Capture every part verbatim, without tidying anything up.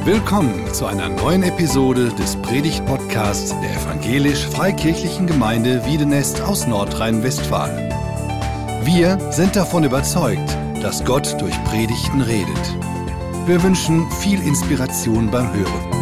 Willkommen zu einer neuen Episode des Predigt-Podcasts der Evangelisch-Freikirchlichen Gemeinde Wiedenest aus Nordrhein-Westfalen. Wir sind davon überzeugt, dass Gott durch Predigten redet. Wir wünschen viel Inspiration beim Hören.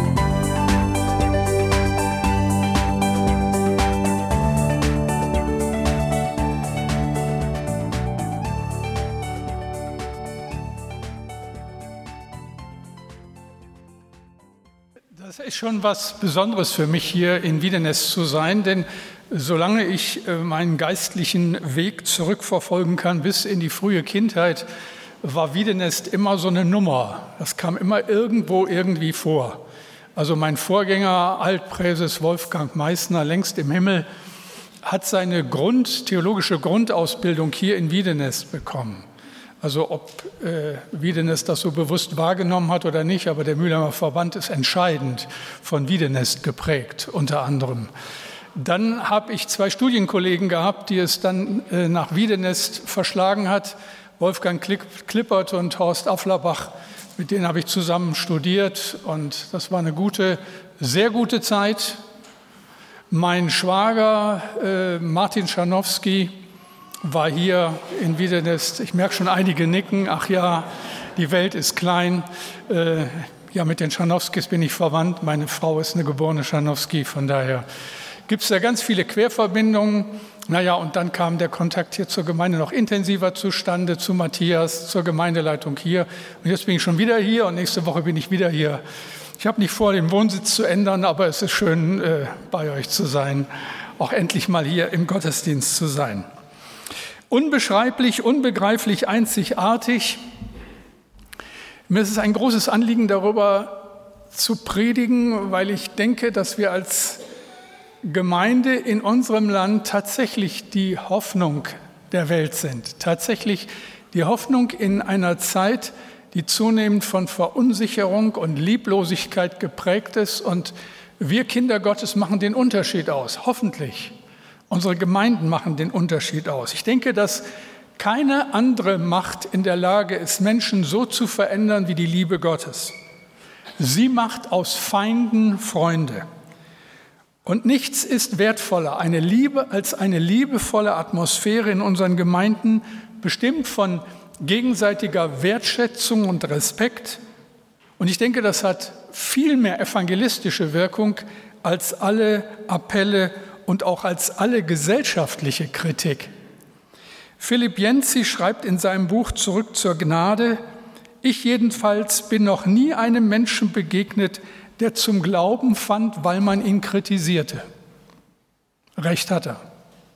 Das ist schon was Besonderes für mich, hier in Wiedenest zu sein, denn solange ich meinen geistlichen Weg zurückverfolgen kann bis in die frühe Kindheit, war Wiedenest immer so eine Nummer. Das kam immer irgendwo irgendwie vor. Also mein Vorgänger, Altpräses Wolfgang Meissner, längst im Himmel, hat seine Grund, theologische Grundausbildung hier in Wiedenest bekommen. Also ob äh, Wiedenest das so bewusst wahrgenommen hat oder nicht, aber der Mühlheimer Verband ist entscheidend von Wiedenest geprägt, unter anderem. Dann habe ich zwei Studienkollegen gehabt, die es dann äh, nach Wiedenest verschlagen hat, Wolfgang Klippert und Horst Afflerbach. Mit denen habe ich zusammen studiert und das war eine gute, sehr gute Zeit. Mein Schwager äh, Martin Scharnowski war hier in Wiedenest. Ich merke schon einige nicken. Ach ja, die Welt ist klein. Äh, ja, mit den Scharnowskis bin ich verwandt. Meine Frau ist eine geborene Scharnowski. Von daher gibt es da ganz viele Querverbindungen. Naja, und dann kam der Kontakt hier zur Gemeinde noch intensiver zustande, zu Matthias, zur Gemeindeleitung hier. Und jetzt bin ich schon wieder hier und nächste Woche bin ich wieder hier. Ich habe nicht vor, den Wohnsitz zu ändern, aber es ist schön, äh, bei euch zu sein, auch endlich mal hier im Gottesdienst zu sein. Unbeschreiblich, unbegreiflich, einzigartig. Mir ist es ein großes Anliegen, darüber zu predigen, weil ich denke, dass wir als Gemeinde in unserem Land tatsächlich die Hoffnung der Welt sind. Tatsächlich die Hoffnung in einer Zeit, die zunehmend von Verunsicherung und Lieblosigkeit geprägt ist. Und wir Kinder Gottes machen den Unterschied aus, hoffentlich. Unsere Gemeinden machen den Unterschied aus. Ich denke, dass keine andere Macht in der Lage ist, Menschen so zu verändern wie die Liebe Gottes. Sie macht aus Feinden Freunde. Und nichts ist wertvoller, eine Liebe als eine liebevolle Atmosphäre in unseren Gemeinden, bestimmt von gegenseitiger Wertschätzung und Respekt. Und ich denke, das hat viel mehr evangelistische Wirkung als alle Appelle und auch als alle gesellschaftliche Kritik. Philipp Jenzi schreibt in seinem Buch Zurück zur Gnade: Ich jedenfalls bin noch nie einem Menschen begegnet, der zum Glauben fand, weil man ihn kritisierte. Recht hat er.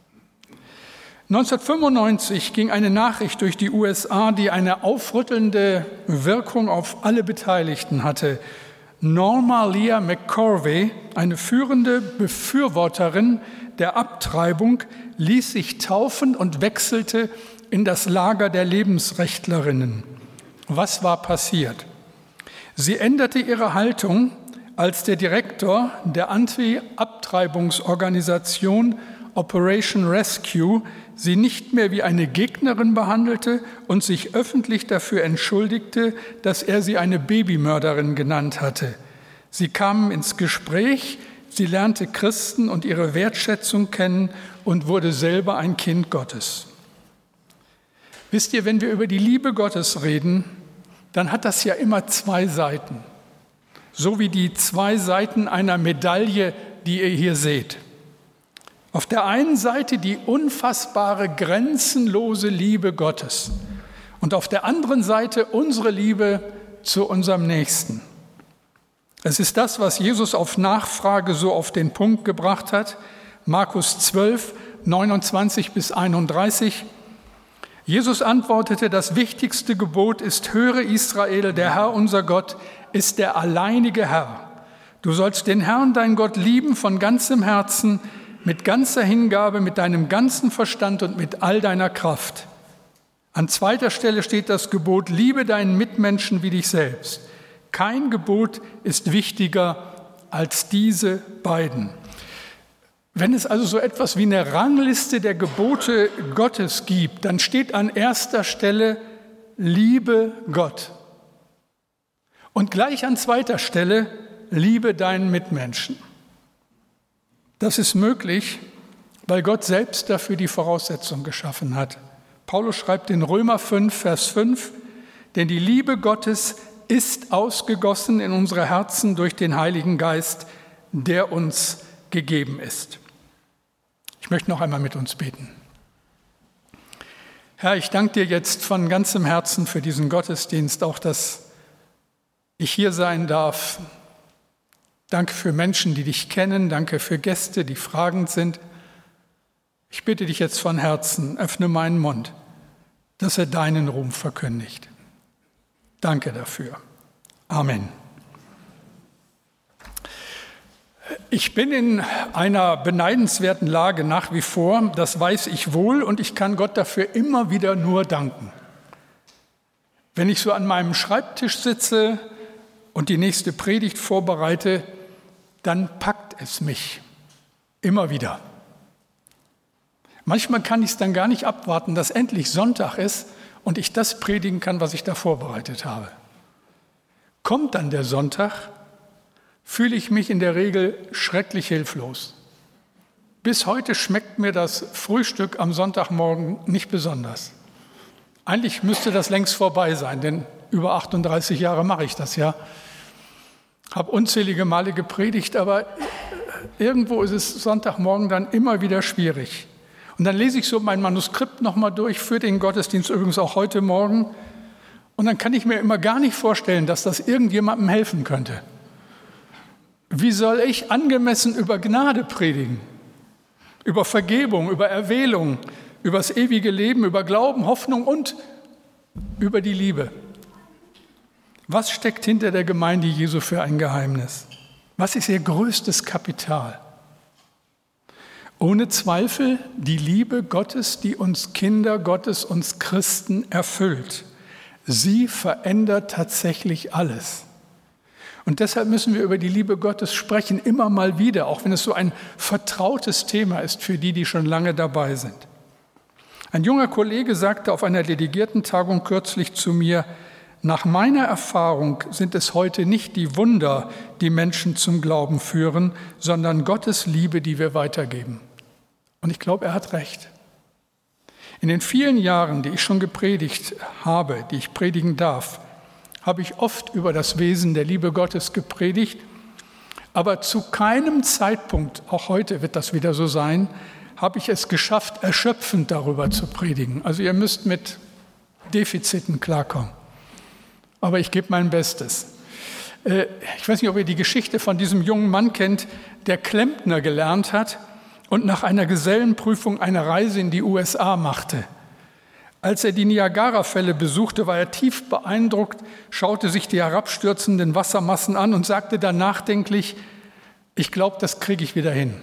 neunzehnhundertfünfundneunzig ging eine Nachricht durch die U S A, die eine aufrüttelnde Wirkung auf alle Beteiligten hatte. Norma Leah McCorvey, eine führende Befürworterin der Abtreibung, ließ sich taufen und wechselte in das Lager der Lebensrechtlerinnen. Was war passiert? Sie änderte ihre Haltung, als der Direktor der Anti-Abtreibungsorganisation Operation Rescue sie nicht mehr wie eine Gegnerin behandelte und sich öffentlich dafür entschuldigte, dass er sie eine Babymörderin genannt hatte. Sie kamen ins Gespräch, sie lernte Christen und ihre Wertschätzung kennen und wurde selber ein Kind Gottes. Wisst ihr, wenn wir über die Liebe Gottes reden, dann hat das ja immer zwei Seiten. So wie die zwei Seiten einer Medaille, die ihr hier seht. Auf der einen Seite die unfassbare, grenzenlose Liebe Gottes und auf der anderen Seite unsere Liebe zu unserem Nächsten. Es ist das, was Jesus auf Nachfrage so auf den Punkt gebracht hat. Markus zwölf, neunundzwanzig bis einunddreißig. Jesus antwortete: Das wichtigste Gebot ist: Höre Israel, der Herr unser Gott ist der alleinige Herr. Du sollst den Herrn, dein Gott, lieben von ganzem Herzen, mit ganzer Hingabe, mit deinem ganzen Verstand und mit all deiner Kraft. An zweiter Stelle steht das Gebot: Liebe deinen Mitmenschen wie dich selbst. Kein Gebot ist wichtiger als diese beiden. Wenn es also so etwas wie eine Rangliste der Gebote Gottes gibt, dann steht an erster Stelle: Liebe Gott. Und gleich an zweiter Stelle, liebe deinen Mitmenschen. Das ist möglich, weil Gott selbst dafür die Voraussetzung geschaffen hat. Paulus schreibt in Römer fünf, Vers fünf, denn die Liebe Gottes ist ausgegossen in unsere Herzen durch den Heiligen Geist, der uns gegeben ist. Ich möchte noch einmal mit uns beten. Herr, ich danke dir jetzt von ganzem Herzen für diesen Gottesdienst, auch dass ich hier sein darf. Danke für Menschen, die dich kennen, danke für Gäste, die fragend sind. Ich bitte dich jetzt von Herzen, öffne meinen Mund, dass er deinen Ruhm verkündigt. Danke dafür. Amen. Ich bin in einer beneidenswerten Lage nach wie vor, das weiß ich wohl, und ich kann Gott dafür immer wieder nur danken. Wenn ich so an meinem Schreibtisch sitze und die nächste Predigt vorbereite, dann packt es mich immer wieder. Manchmal kann ich es dann gar nicht abwarten, dass endlich Sonntag ist und ich das predigen kann, was ich da vorbereitet habe. Kommt dann der Sonntag, fühle ich mich in der Regel schrecklich hilflos. Bis heute schmeckt mir das Frühstück am Sonntagmorgen nicht besonders. Eigentlich müsste das längst vorbei sein, denn über achtunddreißig Jahre mache ich das ja. Habe unzählige Male gepredigt, aber irgendwo ist es Sonntagmorgen dann immer wieder schwierig. Und dann lese ich so mein Manuskript nochmal durch für den Gottesdienst, übrigens auch heute Morgen. Und dann kann ich mir immer gar nicht vorstellen, dass das irgendjemandem helfen könnte. Wie soll ich angemessen über Gnade predigen? Über Vergebung, über Erwählung, über das ewige Leben, über Glauben, Hoffnung und über die Liebe. Was steckt hinter der Gemeinde Jesu für ein Geheimnis? Was ist ihr größtes Kapital? Ohne Zweifel die Liebe Gottes, die uns Kinder Gottes, uns Christen erfüllt. Sie verändert tatsächlich alles. Und deshalb müssen wir über die Liebe Gottes sprechen, immer mal wieder, auch wenn es so ein vertrautes Thema ist für die, die schon lange dabei sind. Ein junger Kollege sagte auf einer Delegiertentagung kürzlich zu mir, nach meiner Erfahrung sind es heute nicht die Wunder, die Menschen zum Glauben führen, sondern Gottes Liebe, die wir weitergeben. Und ich glaube, er hat recht. In den vielen Jahren, die ich schon gepredigt habe, die ich predigen darf, habe ich oft über das Wesen der Liebe Gottes gepredigt, aber zu keinem Zeitpunkt, auch heute wird das wieder so sein, habe ich es geschafft, erschöpfend darüber zu predigen. Also ihr müsst mit Defiziten klarkommen. Aber ich gebe mein Bestes. Ich weiß nicht, ob ihr die Geschichte von diesem jungen Mann kennt, der Klempner gelernt hat und nach einer Gesellenprüfung eine Reise in die U S A machte. Als er die Niagara-Fälle besuchte, war er tief beeindruckt, schaute sich die herabstürzenden Wassermassen an und sagte dann nachdenklich, ich glaube, das kriege ich wieder hin.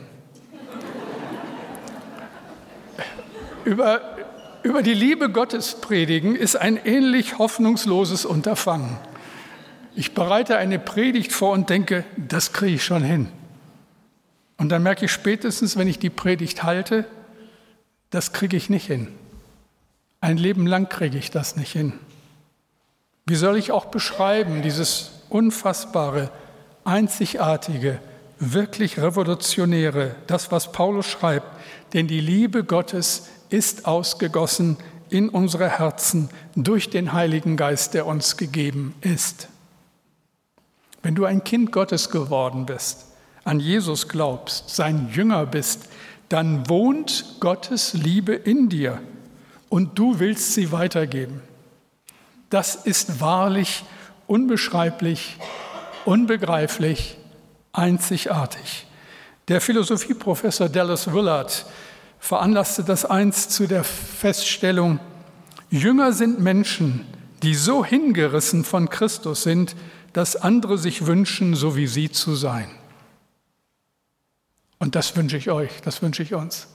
Über, über die Liebe Gottes predigen ist ein ähnlich hoffnungsloses Unterfangen. Ich bereite eine Predigt vor und denke, das kriege ich schon hin. Und dann merke ich spätestens, wenn ich die Predigt halte, das kriege ich nicht hin. Ein Leben lang kriege ich das nicht hin. Wie soll ich auch beschreiben, dieses unfassbare, einzigartige, wirklich revolutionäre, das, was Paulus schreibt, denn die Liebe Gottes ist ausgegossen in unsere Herzen durch den Heiligen Geist, der uns gegeben ist. Wenn du ein Kind Gottes geworden bist, an Jesus glaubst, sein Jünger bist, dann wohnt Gottes Liebe in dir und du willst sie weitergeben. Das ist wahrlich unbeschreiblich, unbegreiflich, einzigartig. Der Philosophieprofessor Dallas Willard veranlasste das einst zu der Feststellung, Jünger sind Menschen, die so hingerissen von Christus sind, dass andere sich wünschen, so wie sie zu sein. Und das wünsche ich euch, das wünsche ich uns.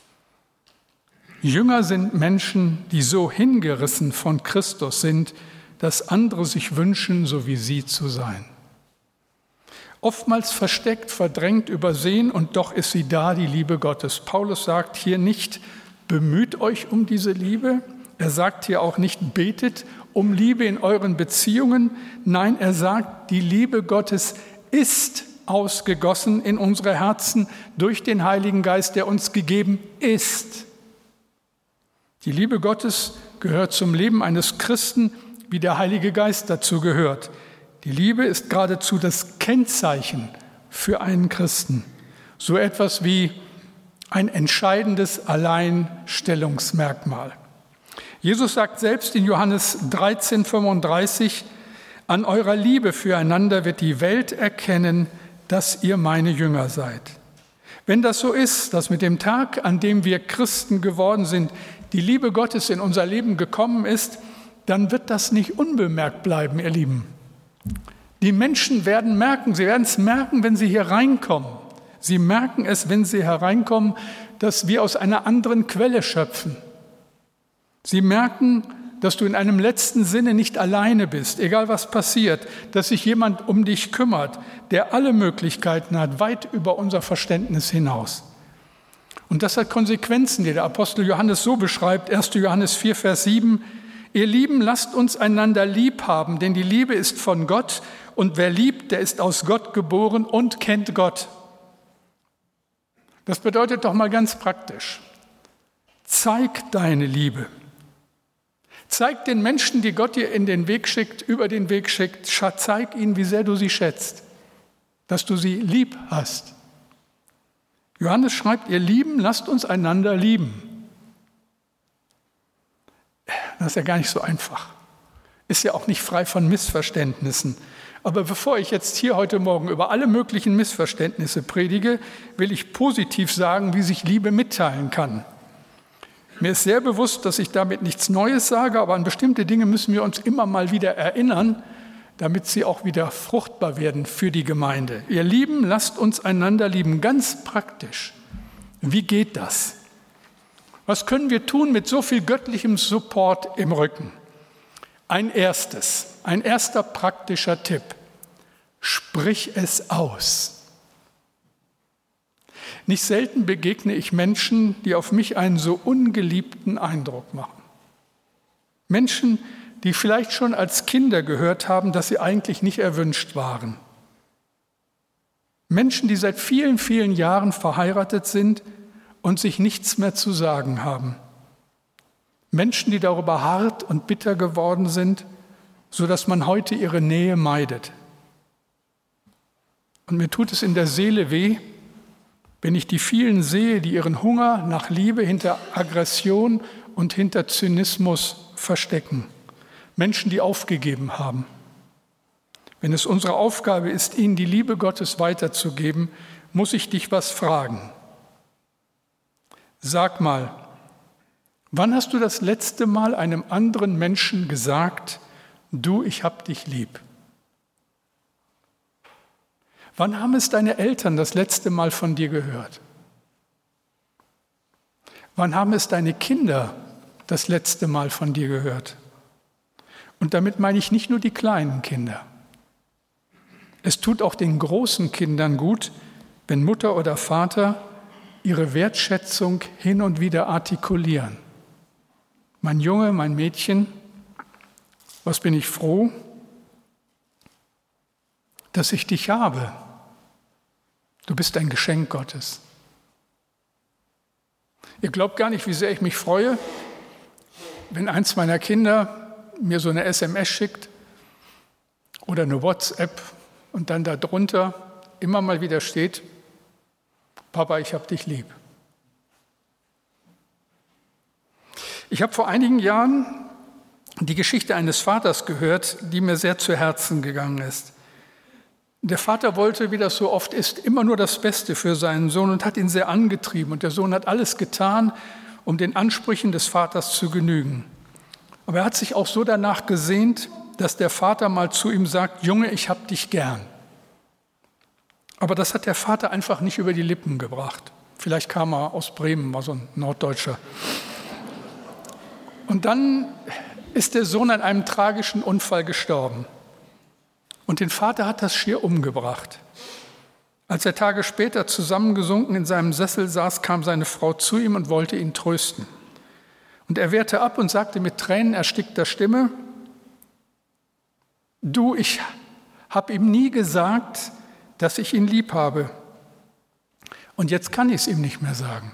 Jünger sind Menschen, die so hingerissen von Christus sind, dass andere sich wünschen, so wie sie zu sein. Oftmals versteckt, verdrängt, übersehen und doch ist sie da, die Liebe Gottes. Paulus sagt hier nicht, bemüht euch um diese Liebe. Er sagt hier auch nicht, betet um Liebe in euren Beziehungen. Nein, er sagt, die Liebe Gottes ist ausgegossen in unsere Herzen durch den Heiligen Geist, der uns gegeben ist. Die Liebe Gottes gehört zum Leben eines Christen, wie der Heilige Geist dazu gehört. Die Liebe ist geradezu das Kennzeichen für einen Christen. So etwas wie ein entscheidendes Alleinstellungsmerkmal. Jesus sagt selbst in Johannes dreizehn fünfunddreißig, an eurer Liebe füreinander wird die Welt erkennen, dass ihr meine Jünger seid. Wenn das so ist, dass mit dem Tag, an dem wir Christen geworden sind, die Liebe Gottes in unser Leben gekommen ist, dann wird das nicht unbemerkt bleiben, ihr Lieben. Die Menschen werden merken, sie werden es merken, wenn sie hier reinkommen. Sie merken es, wenn sie hereinkommen, dass wir aus einer anderen Quelle schöpfen. Sie merken, dass du in einem letzten Sinne nicht alleine bist, egal was passiert, dass sich jemand um dich kümmert, der alle Möglichkeiten hat, weit über unser Verständnis hinaus. Und das hat Konsequenzen, die der Apostel Johannes so beschreibt, erster Johannes vier, Vers sieben, ihr Lieben, lasst uns einander lieb haben, denn die Liebe ist von Gott und wer liebt, der ist aus Gott geboren und kennt Gott. Das bedeutet doch mal ganz praktisch, zeig deine Liebe. Zeig den Menschen, die Gott dir in den Weg schickt, über den Weg schickt, zeig ihnen, wie sehr du sie schätzt, dass du sie lieb hast. Johannes schreibt, ihr Lieben, lasst uns einander lieben. Das ist ja gar nicht so einfach. Ist ja auch nicht frei von Missverständnissen. Aber bevor ich jetzt hier heute Morgen über alle möglichen Missverständnisse predige, will ich positiv sagen, wie sich Liebe mitteilen kann. Mir ist sehr bewusst, dass ich damit nichts Neues sage, aber an bestimmte Dinge müssen wir uns immer mal wieder erinnern, damit sie auch wieder fruchtbar werden für die Gemeinde. Ihr Lieben, lasst uns einander lieben, ganz praktisch. Wie geht das? Was können wir tun mit so viel göttlichem Support im Rücken? Ein erstes, ein erster praktischer Tipp. Sprich es aus. Nicht selten begegne ich Menschen, die auf mich einen so ungeliebten Eindruck machen. Menschen, die vielleicht schon als Kinder gehört haben, dass sie eigentlich nicht erwünscht waren. Menschen, die seit vielen, vielen Jahren verheiratet sind und sich nichts mehr zu sagen haben. Menschen, die darüber hart und bitter geworden sind, sodass man heute ihre Nähe meidet. Und mir tut es in der Seele weh, wenn ich die vielen sehe, die ihren Hunger nach Liebe hinter Aggression und hinter Zynismus verstecken. Menschen, die aufgegeben haben. Wenn es unsere Aufgabe ist, ihnen die Liebe Gottes weiterzugeben, muss ich dich was fragen. Sag mal, wann hast du das letzte Mal einem anderen Menschen gesagt, du, ich hab dich lieb? Wann haben es deine Eltern das letzte Mal von dir gehört? Wann haben es deine Kinder das letzte Mal von dir gehört? Und damit meine ich nicht nur die kleinen Kinder. Es tut auch den großen Kindern gut, wenn Mutter oder Vater ihre Wertschätzung hin und wieder artikulieren. Mein Junge, mein Mädchen, was bin ich froh, dass ich dich habe. Du bist ein Geschenk Gottes. Ihr glaubt gar nicht, wie sehr ich mich freue, wenn eins meiner Kinder mir so eine S M S schickt oder eine WhatsApp und dann darunter immer mal wieder steht, Papa, ich hab dich lieb. Ich habe vor einigen Jahren die Geschichte eines Vaters gehört, die mir sehr zu Herzen gegangen ist. Der Vater wollte, wie das so oft ist, immer nur das Beste für seinen Sohn und hat ihn sehr angetrieben. Und der Sohn hat alles getan, um den Ansprüchen des Vaters zu genügen. Aber er hat sich auch so danach gesehnt, dass der Vater mal zu ihm sagt, Junge, ich hab dich gern. Aber das hat der Vater einfach nicht über die Lippen gebracht. Vielleicht kam er aus Bremen, war so ein Norddeutscher. Und dann ist der Sohn an einem tragischen Unfall gestorben. Und den Vater hat das schier umgebracht. Als er Tage später zusammengesunken in seinem Sessel saß, kam seine Frau zu ihm und wollte ihn trösten. Und er wehrte ab und sagte mit tränenerstickter Stimme: Du, ich habe ihm nie gesagt, dass ich ihn lieb habe. Und jetzt kann ich es ihm nicht mehr sagen.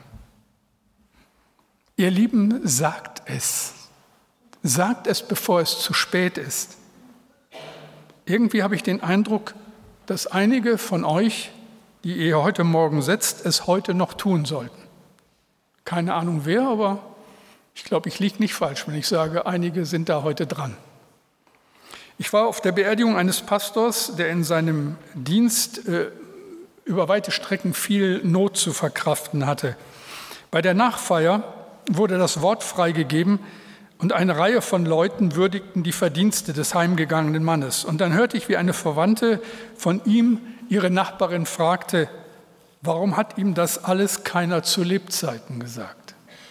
Ihr Lieben, sagt es. Sagt es, bevor es zu spät ist. Irgendwie habe ich den Eindruck, dass einige von euch, die ihr heute Morgen setzt, es heute noch tun sollten. Keine Ahnung wer, aber ich glaube, ich liege nicht falsch, wenn ich sage, einige sind da heute dran. Ich war auf der Beerdigung eines Pastors, der in seinem Dienst äh, über weite Strecken viel Not zu verkraften hatte. Bei der Nachfeier wurde das Wort freigegeben und eine Reihe von Leuten würdigten die Verdienste des heimgegangenen Mannes. Und dann hörte ich, wie eine Verwandte von ihm ihre Nachbarin fragte: Warum hat ihm das alles keiner zu Lebzeiten gesagt?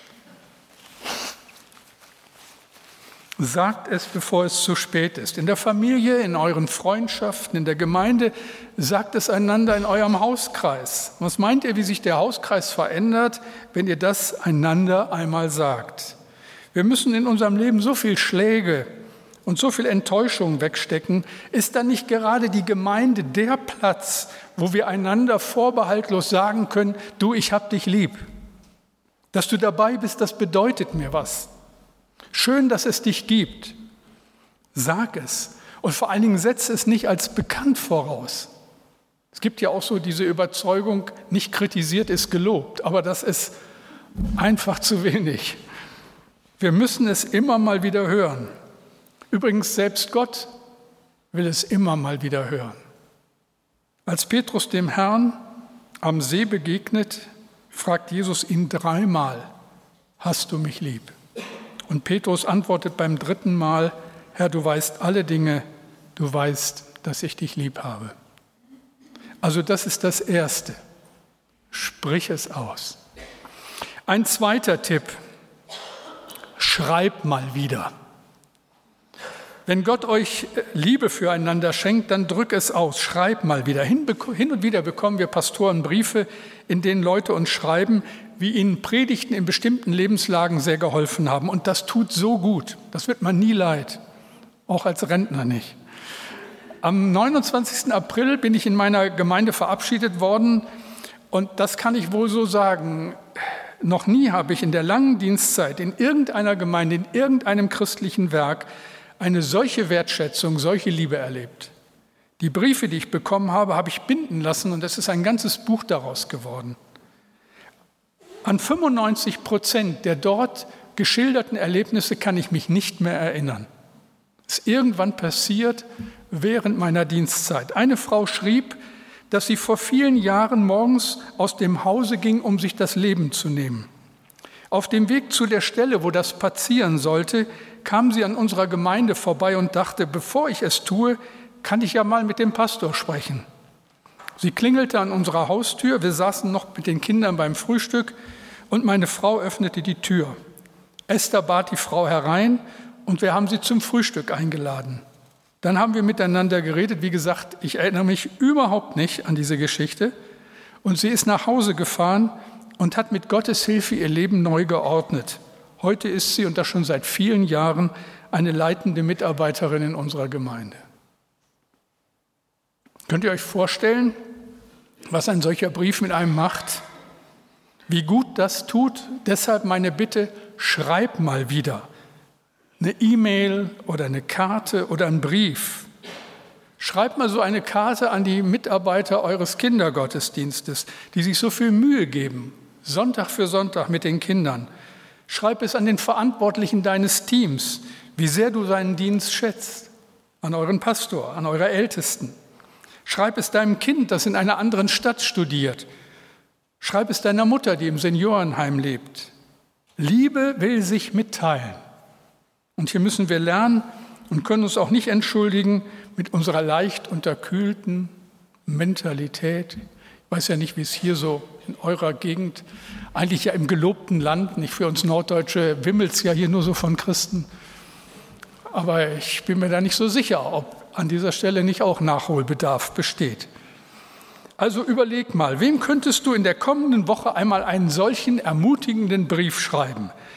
Sagt es, bevor es zu spät ist. In der Familie, in euren Freundschaften, in der Gemeinde, sagt es einander in eurem Hauskreis. Was meint ihr, wie sich der Hauskreis verändert, wenn ihr das einander einmal sagt? Wir müssen in unserem Leben so viel Schläge und so viel Enttäuschung wegstecken. Ist dann nicht gerade die Gemeinde der Platz, wo wir einander vorbehaltlos sagen können: Du, ich hab dich lieb. Dass du dabei bist, das bedeutet mir was. Schön, dass es dich gibt. Sag es. Und vor allen Dingen setze es nicht als bekannt voraus. Es gibt ja auch so diese Überzeugung, nicht kritisiert ist gelobt, aber das ist einfach zu wenig. Wir müssen es immer mal wieder hören. Übrigens, selbst Gott will es immer mal wieder hören. Als Petrus dem Herrn am See begegnet, fragt Jesus ihn dreimal: Hast du mich lieb? Und Petrus antwortet beim dritten Mal: Herr, du weißt alle Dinge, du weißt, dass ich dich lieb habe. Also das ist das Erste. Sprich es aus. Ein zweiter Tipp: Schreib mal wieder. Wenn Gott euch Liebe füreinander schenkt, dann drück es aus, schreib mal wieder. Hin und wieder bekommen wir Pastoren Briefe, in denen Leute uns schreiben, wie ihnen Predigten in bestimmten Lebenslagen sehr geholfen haben. Und das tut so gut, das wird man nie leid, auch als Rentner nicht. Am neunundzwanzigsten April bin ich in meiner Gemeinde verabschiedet worden und das kann ich wohl so sagen. Noch nie habe ich in der langen Dienstzeit in irgendeiner Gemeinde, in irgendeinem christlichen Werk eine solche Wertschätzung, solche Liebe erlebt. Die Briefe, die ich bekommen habe, habe ich binden lassen und es ist ein ganzes Buch daraus geworden. An fünfundneunzig Prozent der dort geschilderten Erlebnisse kann ich mich nicht mehr erinnern. Es ist irgendwann passiert während meiner Dienstzeit. Eine Frau schrieb, dass sie vor vielen Jahren morgens aus dem Hause ging, um sich das Leben zu nehmen. Auf dem Weg zu der Stelle, wo das passieren sollte, kam sie an unserer Gemeinde vorbei und dachte: Bevor ich es tue, kann ich ja mal mit dem Pastor sprechen. Sie klingelte an unserer Haustür, wir saßen noch mit den Kindern beim Frühstück und meine Frau öffnete die Tür. Esther bat die Frau herein und wir haben sie zum Frühstück eingeladen. Dann haben wir miteinander geredet. Wie gesagt, ich erinnere mich überhaupt nicht an diese Geschichte. Und sie ist nach Hause gefahren und hat mit Gottes Hilfe ihr Leben neu geordnet. Heute ist sie, und das schon seit vielen Jahren, eine leitende Mitarbeiterin in unserer Gemeinde. Könnt ihr euch vorstellen, was ein solcher Brief mit einem macht? Wie gut das tut? Deshalb meine Bitte: Schreib mal wieder. Eine E-Mail oder eine Karte oder einen Brief. Schreibt mal so eine Karte an die Mitarbeiter eures Kindergottesdienstes, die sich so viel Mühe geben, Sonntag für Sonntag mit den Kindern. Schreib es an den Verantwortlichen deines Teams, wie sehr du seinen Dienst schätzt, an euren Pastor, an eure Ältesten. Schreib es deinem Kind, das in einer anderen Stadt studiert. Schreib es deiner Mutter, die im Seniorenheim lebt. Liebe will sich mitteilen. Und hier müssen wir lernen und können uns auch nicht entschuldigen mit unserer leicht unterkühlten Mentalität. Ich weiß ja nicht, wie es hier so in eurer Gegend, eigentlich ja im gelobten Land, nicht für uns Norddeutsche wimmelt es ja hier nur so von Christen. Aber ich bin mir da nicht so sicher, ob an dieser Stelle nicht auch Nachholbedarf besteht. Also überleg mal, wem könntest du in der kommenden Woche einmal einen solchen ermutigenden Brief schreiben?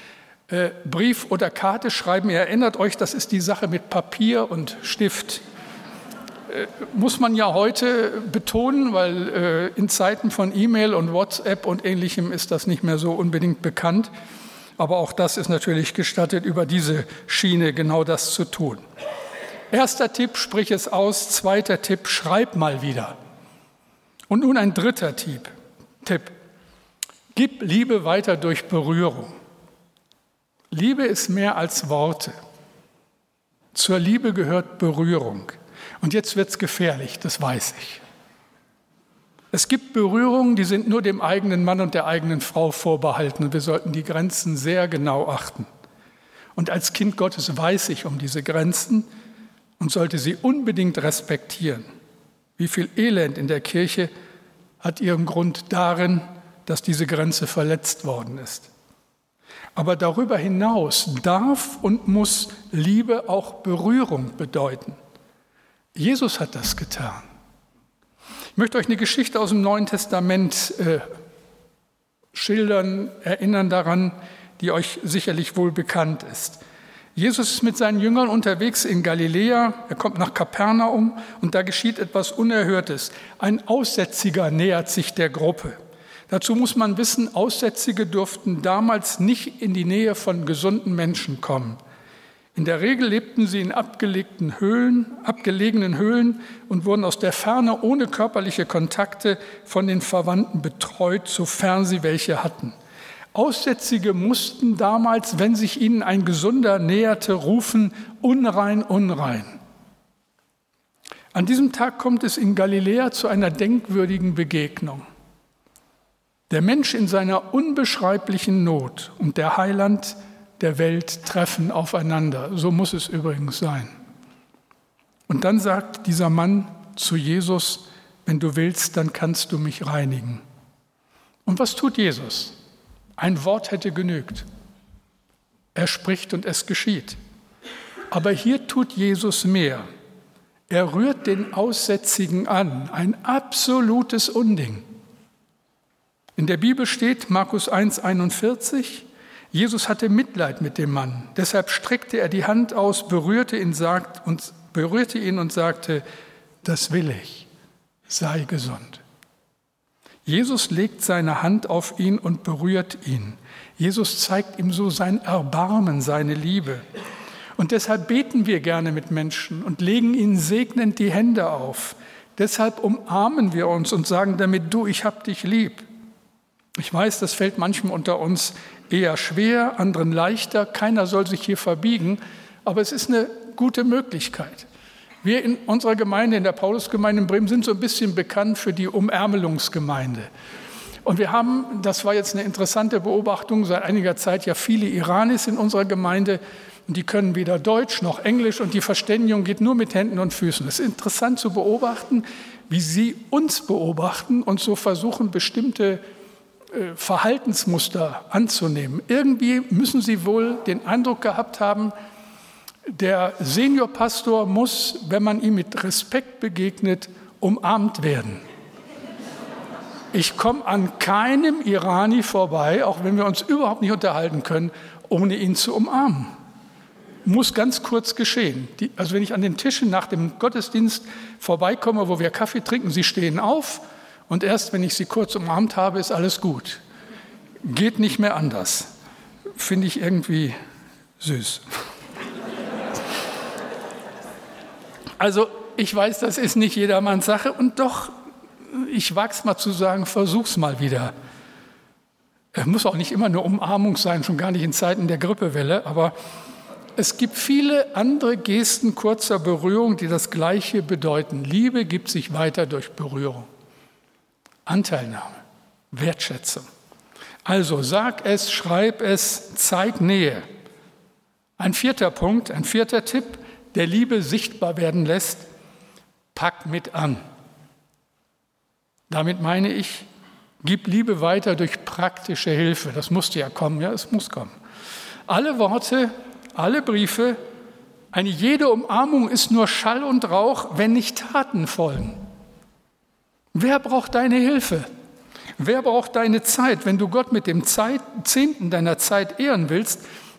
äh, Brief oder Karte schreiben. Ihr erinnert euch, das ist die Sache mit Papier und Stift. Äh, muss man ja heute betonen, weil äh, in Zeiten von E-Mail und WhatsApp und Ähnlichem ist das nicht mehr so unbedingt bekannt. Aber auch das ist natürlich gestattet, über diese Schiene genau das zu tun. Erster Tipp, sprich es aus. Zweiter Tipp, schreib mal wieder. Und nun ein dritter Tipp. Tipp. Gib Liebe weiter durch Berührung. Liebe ist mehr als Worte. Zur Liebe gehört Berührung. Und jetzt wird es gefährlich, das weiß ich. Es gibt Berührungen, die sind nur dem eigenen Mann und der eigenen Frau vorbehalten. Und wir sollten die Grenzen sehr genau achten. Und als Kind Gottes weiß ich um diese Grenzen und sollte sie unbedingt respektieren. Wie viel Elend in der Kirche hat ihren Grund darin, dass diese Grenze verletzt worden ist. Aber darüber hinaus darf und muss Liebe auch Berührung bedeuten. Jesus hat das getan. Ich möchte euch eine Geschichte aus dem Neuen Testament äh, schildern, erinnern daran, die euch sicherlich wohl bekannt ist. Jesus ist mit seinen Jüngern unterwegs in Galiläa, er kommt nach Kapernaum und da geschieht etwas Unerhörtes. Ein Aussätziger nähert sich der Gruppe. Dazu muss man wissen, Aussätzige durften damals nicht in die Nähe von gesunden Menschen kommen. In der Regel lebten sie in abgelegten Höhlen, abgelegenen Höhlen und wurden aus der Ferne ohne körperliche Kontakte von den Verwandten betreut, sofern sie welche hatten. Aussätzige mussten damals, wenn sich ihnen ein Gesunder näherte, rufen, unrein, unrein. An diesem Tag kommt es in Galiläa zu einer denkwürdigen Begegnung. Der Mensch in seiner unbeschreiblichen Not und der Heiland der Welt treffen aufeinander. So muss es übrigens sein. Und dann sagt dieser Mann zu Jesus, wenn du willst, dann kannst du mich reinigen. Und was tut Jesus? Ein Wort hätte genügt. Er spricht und es geschieht. Aber hier tut Jesus mehr. Er rührt den Aussätzigen an. Ein absolutes Unding. In der Bibel steht, Markus eins einundvierzig, Jesus hatte Mitleid mit dem Mann. Deshalb streckte er die Hand aus, berührte ihn, sagt, und, berührte ihn und sagte, das will ich, sei gesund. Jesus legt seine Hand auf ihn und berührt ihn. Jesus zeigt ihm so sein Erbarmen, seine Liebe. Und deshalb beten wir gerne mit Menschen und legen ihnen segnend die Hände auf. Deshalb umarmen wir uns und sagen damit, du, ich hab dich lieb. Ich weiß, das fällt manchem unter uns eher schwer, anderen leichter. Keiner soll sich hier verbiegen, aber es ist eine gute Möglichkeit. Wir in unserer Gemeinde, in der Paulusgemeinde in Bremen, sind so ein bisschen bekannt für die Umärmelungsgemeinde. Und wir haben, das war jetzt eine interessante Beobachtung, seit einiger Zeit ja viele Iranis in unserer Gemeinde. Und die können weder Deutsch noch Englisch und die Verständigung geht nur mit Händen und Füßen. Es ist interessant zu beobachten, wie sie uns beobachten und so versuchen, bestimmte äh, Verhaltensmuster anzunehmen. Irgendwie müssen sie wohl den Eindruck gehabt haben, der Seniorpastor muss, wenn man ihm mit Respekt begegnet, umarmt werden. Ich komme an keinem Irani vorbei, auch wenn wir uns überhaupt nicht unterhalten können, ohne ihn zu umarmen. Muss ganz kurz geschehen. Die, also wenn ich an den Tischen nach dem Gottesdienst vorbeikomme, wo wir Kaffee trinken, sie stehen auf und erst wenn ich sie kurz umarmt habe, ist alles gut. Geht nicht mehr anders. Finde ich irgendwie süß. Also ich weiß, das ist nicht jedermanns Sache und doch, ich wage es mal zu sagen, versuch's mal wieder. Es muss auch nicht immer eine Umarmung sein, schon gar nicht in Zeiten der Grippewelle, aber es gibt viele andere Gesten kurzer Berührung, die das Gleiche bedeuten. Liebe gibt sich weiter durch Berührung. Anteilnahme, Wertschätzung. Also sag es, schreib es, zeig Nähe. Ein vierter Punkt, ein vierter Tipp, der Liebe sichtbar werden lässt, pack mit an. Damit meine ich, gib Liebe weiter durch praktische Hilfe. Das musste ja kommen, ja, es muss kommen. Alle Worte, alle Briefe, eine jede Umarmung ist nur Schall und Rauch, wenn nicht Taten folgen. Wer braucht deine Hilfe? Wer braucht deine Zeit? Wenn du Gott mit dem Zeit, Zehnten deiner Zeit ehren willst,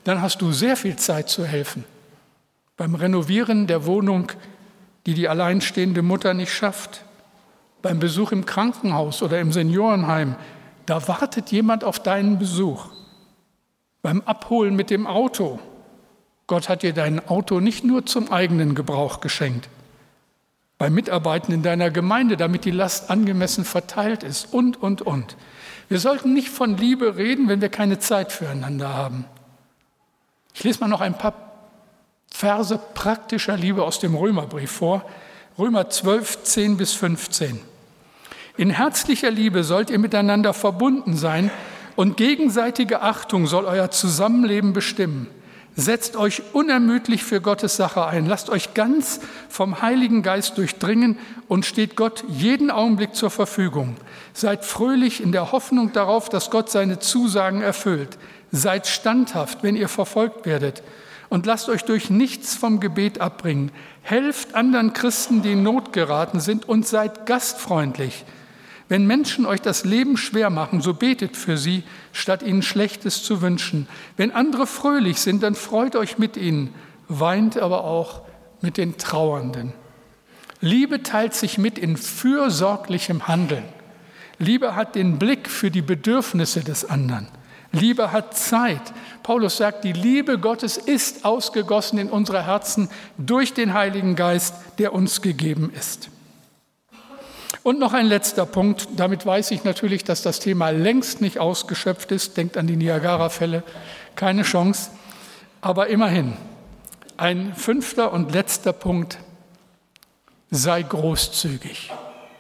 dann hast du sehr viel Zeit zu helfen. Beim Renovieren der Wohnung, die die alleinstehende Mutter nicht schafft, beim Besuch im Krankenhaus oder im Seniorenheim, da wartet jemand auf deinen Besuch. Beim Abholen mit dem Auto. Gott hat dir dein Auto nicht nur zum eigenen Gebrauch geschenkt. Beim Mitarbeiten in deiner Gemeinde, damit die Last angemessen verteilt ist und, und, und. Wir sollten nicht von Liebe reden, wenn wir keine Zeit füreinander haben. Ich lese mal noch ein paar Verse praktischer Liebe aus dem Römerbrief vor. Römer zwölf, zehn bis fünfzehn. In herzlicher Liebe sollt ihr miteinander verbunden sein und gegenseitige Achtung soll euer Zusammenleben bestimmen. Setzt euch unermüdlich für Gottes Sache ein. Lasst euch ganz vom Heiligen Geist durchdringen und steht Gott jeden Augenblick zur Verfügung. Seid fröhlich in der Hoffnung darauf, dass Gott seine Zusagen erfüllt. Seid standhaft, wenn ihr verfolgt werdet. Und lasst euch durch nichts vom Gebet abbringen. Helft anderen Christen, die in Not geraten sind, und seid gastfreundlich. Wenn Menschen euch das Leben schwer machen, so betet für sie, statt ihnen Schlechtes zu wünschen. Wenn andere fröhlich sind, dann freut euch mit ihnen, weint aber auch mit den Trauernden. Liebe teilt sich mit in fürsorglichem Handeln. Liebe hat den Blick für die Bedürfnisse des anderen. Liebe hat Zeit. Paulus sagt, die Liebe Gottes ist ausgegossen in unsere Herzen durch den Heiligen Geist, der uns gegeben ist. Und noch ein letzter Punkt. Damit weiß ich natürlich, dass das Thema längst nicht ausgeschöpft ist. Denkt an die Niagara-Fälle. Keine Chance. Aber immerhin. Ein fünfter und letzter Punkt. Sei großzügig.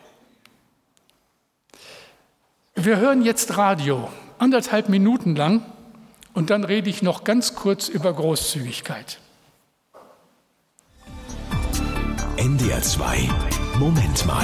Wir hören jetzt Radio. Anderthalb Minuten lang. Und dann rede ich noch ganz kurz über Großzügigkeit. N D R zwei. Moment mal.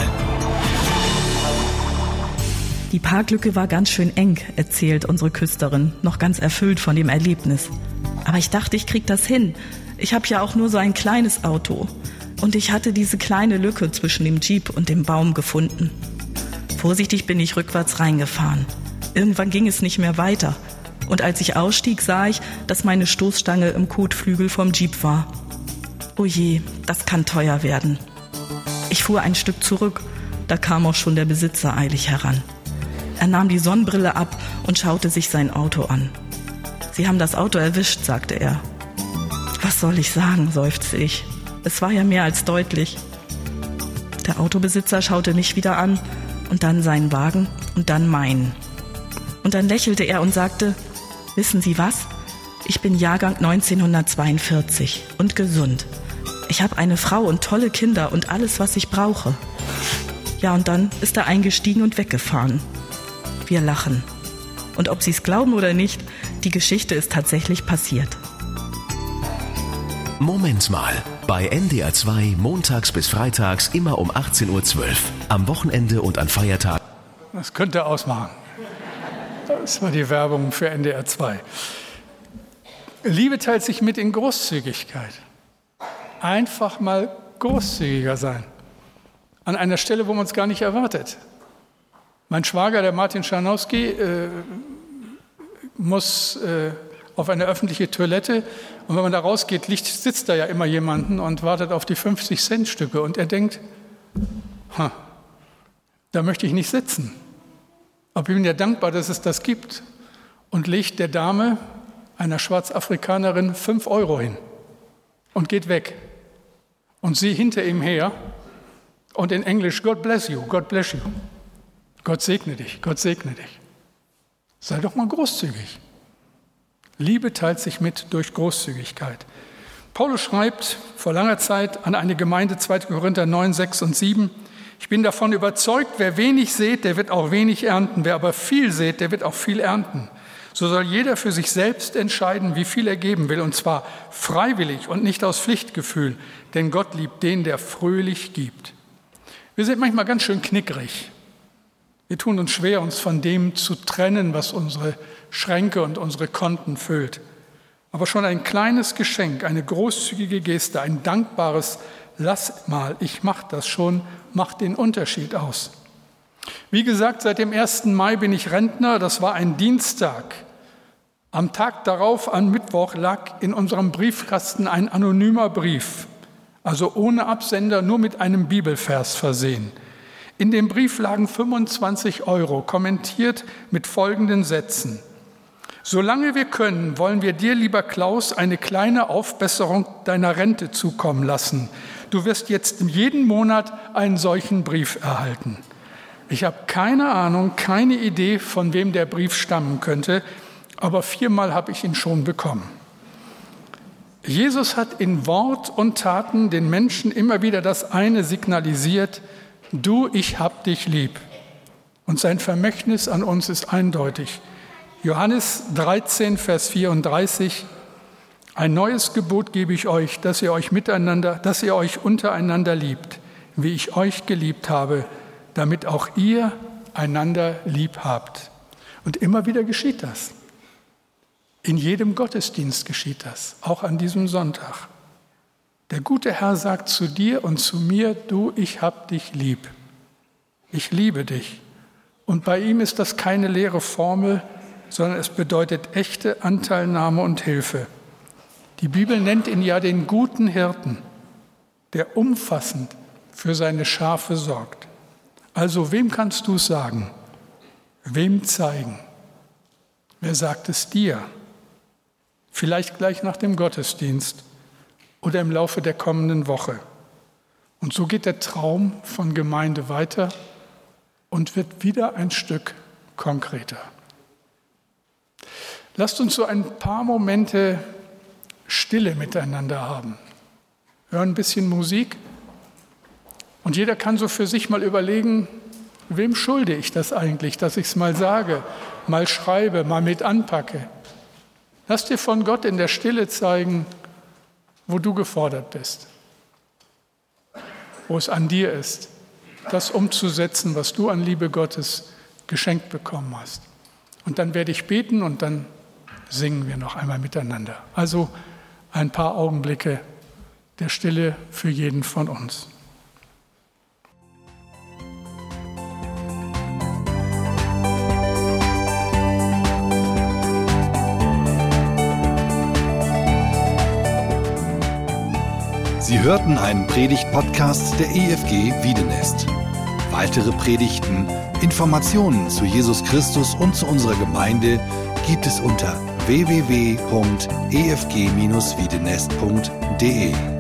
Die Parklücke war ganz schön eng, erzählt unsere Küsterin, noch ganz erfüllt von dem Erlebnis. Aber ich dachte, ich krieg das hin. Ich habe ja auch nur so ein kleines Auto. Und ich hatte diese kleine Lücke zwischen dem Jeep und dem Baum gefunden. Vorsichtig bin ich rückwärts reingefahren. Irgendwann ging es nicht mehr weiter. Und als ich ausstieg, sah ich, dass meine Stoßstange im Kotflügel vom Jeep war. Oh je, das kann teuer werden. Ich fuhr ein Stück zurück, da kam auch schon der Besitzer eilig heran. Er nahm die Sonnenbrille ab und schaute sich sein Auto an. »Sie haben das Auto erwischt«, sagte er. »Was soll ich sagen«, seufzte ich. Es war ja mehr als deutlich. Der Autobesitzer schaute mich wieder an und dann seinen Wagen und dann meinen. Und dann lächelte er und sagte, »Wissen Sie was? Ich bin Jahrgang neunzehnhundertzweiundvierzig und gesund. Ich habe eine Frau und tolle Kinder und alles, was ich brauche.« Ja, und dann ist er eingestiegen und weggefahren. Wir lachen. Und ob Sie es glauben oder nicht, die Geschichte ist tatsächlich passiert. Moment mal. Bei N D R zwei montags bis freitags immer um achtzehn Uhr zwölf. Am Wochenende und an Feiertagen. Das könnte er ausmachen. Das war die Werbung für N D R zwei. Liebe teilt sich mit in Großzügigkeit. Einfach mal großzügiger sein. An einer Stelle, wo man es gar nicht erwartet. Mein Schwager, der Martin Scharnowski, äh, muss äh, auf eine öffentliche Toilette. Und wenn man da rausgeht, liegt, sitzt da ja immer jemanden und wartet auf die fünfzig-Cent-Stücke. Und er denkt, ha, da möchte ich nicht sitzen. Aber ich bin ja dankbar, dass es das gibt. Und legt der Dame, einer Schwarzafrikanerin, fünf Euro hin. Und geht weg. Und sie hinter ihm her. Und in Englisch, God bless you, God bless you. Gott segne dich, Gott segne dich. Sei doch mal großzügig. Liebe teilt sich mit durch Großzügigkeit. Paulus schreibt vor langer Zeit an eine Gemeinde, zweiter Korinther neun, sechs und sieben, ich bin davon überzeugt, wer wenig sät, der wird auch wenig ernten. Wer aber viel sät, der wird auch viel ernten. So soll jeder für sich selbst entscheiden, wie viel er geben will, und zwar freiwillig und nicht aus Pflichtgefühl, denn Gott liebt den, der fröhlich gibt. Wir sind manchmal ganz schön knickrig. Wir tun uns schwer, uns von dem zu trennen, was unsere Schränke und unsere Konten füllt. Aber schon ein kleines Geschenk, eine großzügige Geste, ein dankbares Lass mal, ich mach das schon, macht den Unterschied aus. Wie gesagt, seit dem ersten Mai bin ich Rentner, das war ein Dienstag. Am Tag darauf, an Mittwoch, lag in unserem Briefkasten ein anonymer Brief, also ohne Absender, nur mit einem Bibelvers versehen. In dem Brief lagen fünfundzwanzig Euro, kommentiert mit folgenden Sätzen: Solange wir können, wollen wir dir, lieber Klaus, eine kleine Aufbesserung deiner Rente zukommen lassen. Du wirst jetzt jeden Monat einen solchen Brief erhalten. Ich habe keine Ahnung, keine Idee, von wem der Brief stammen könnte, aber viermal habe ich ihn schon bekommen. Jesus hat in Wort und Taten den Menschen immer wieder das eine signalisiert: Du, ich hab dich lieb. Und sein Vermächtnis an uns ist eindeutig. Johannes dreizehn, Vers vierunddreißig: Ein neues Gebot gebe ich euch, dass ihr euch miteinander, dass ihr euch untereinander liebt, wie ich euch geliebt habe, damit auch ihr einander lieb habt. Und immer wieder geschieht das. In jedem Gottesdienst geschieht das, auch an diesem Sonntag. Der gute Herr sagt zu dir und zu mir: Du, ich hab dich lieb. Ich liebe dich. Und bei ihm ist das keine leere Formel, sondern es bedeutet echte Anteilnahme und Hilfe. Die Bibel nennt ihn ja den guten Hirten, der umfassend für seine Schafe sorgt. Also wem kannst du es sagen? Wem zeigen? Wer sagt es dir? Vielleicht gleich nach dem Gottesdienst oder im Laufe der kommenden Woche. Und so geht der Traum von Gemeinde weiter und wird wieder ein Stück konkreter. Lasst uns so ein paar Momente Stille miteinander haben. Hören ein bisschen Musik und jeder kann so für sich mal überlegen, wem schulde ich das eigentlich, dass ich es mal sage, mal schreibe, mal mit anpacke. Lass dir von Gott in der Stille zeigen, wo du gefordert bist, wo es an dir ist, das umzusetzen, was du an Liebe Gottes geschenkt bekommen hast. Und dann werde ich beten und dann singen wir noch einmal miteinander. Also ein paar Augenblicke der Stille für jeden von uns. Sie hörten einen Predigt-Podcast der E F G Wiedenest. Weitere Predigten, Informationen zu Jesus Christus und zu unserer Gemeinde gibt es unter w w w punkt e f g dash wiedenest punkt d e.